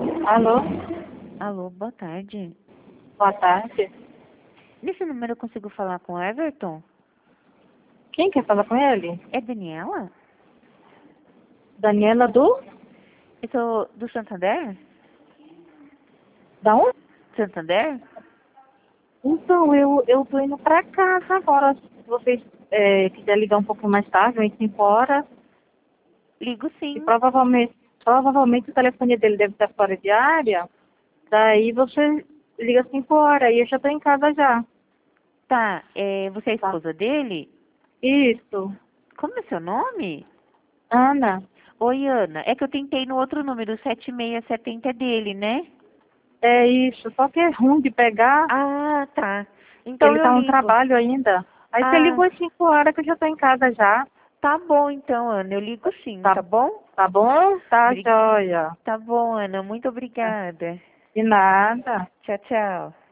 Alô? Alô, boa tarde. Boa tarde. Nesse número eu consigo falar com o Everton? Quem quer falar com ele? É Daniela? Daniela do? Eu sou do Santander? Da onde? Santander? Então, eu tô indo pra casa agora. Se vocês quiser ligar um pouco mais tarde, umas 5 horas, Ligo e sim. provavelmente o telefone dele deve estar fora de área, daí você liga 5 horas e eu já tô em casa já. Tá, você é a Tá? esposa dele? Isso. Como é seu nome? Ana, Oi, Ana. É que eu tentei no outro número, o 7670 é dele, né? é isso. Só que é ruim de pegar, Ah, tá. Então ele eu tá no ligo. trabalho ainda. Aí você Ah, ligou às 5 horas que eu já tô em casa já. tá bom então, Ana. Eu ligo sim, Tá, tá bom? tá bom? Tá, Bri- joia. Tá bom, Ana. Muito obrigada. De nada. Tchau, tchau.